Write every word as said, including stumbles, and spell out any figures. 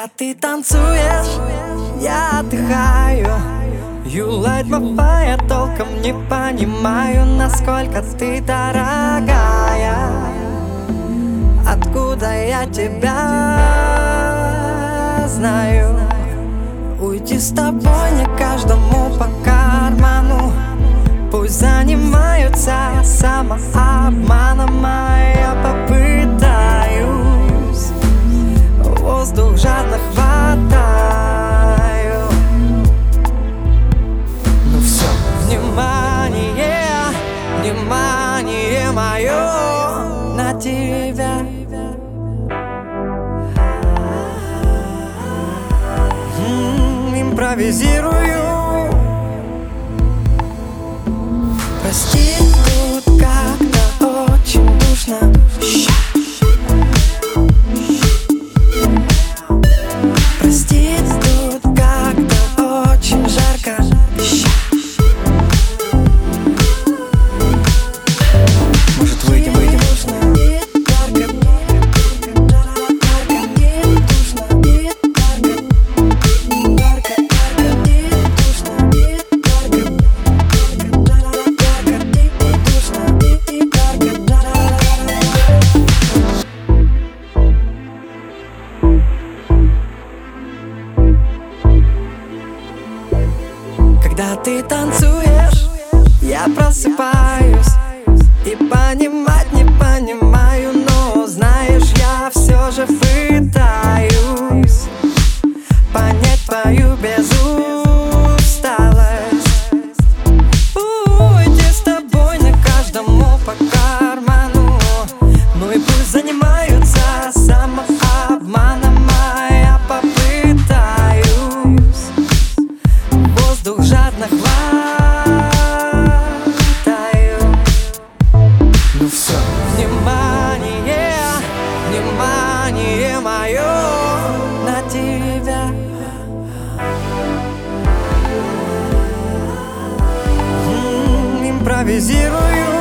Когда ты танцуешь, я отдыхаю. You light my fire, толком не понимаю, насколько ты дорогая. Откуда я тебя знаю? Уйти с тобой не каждому по карману. Пусть занимаются самообманом, а я попытаюсь. Воздух жадно хватаю. Ну все, внимание, внимание мое на тебя. М-м, импровизирую. Прости, тут как-то очень душно. Прости, тут как-то очень жарко. Может, выйдем, выйдем? Когда ты танцуешь, я просыпаюсь. И понимать не понимаю, но знаешь, я все же пытаюсь понять твою безусталость. Уйти с тобой не каждому по карману. Ну и пусть занимаются самообманом, а я попытаюсь. Воздух жадно хватаю. Ну все, внимание, внимание мое на тебя. М-м, импровизирую.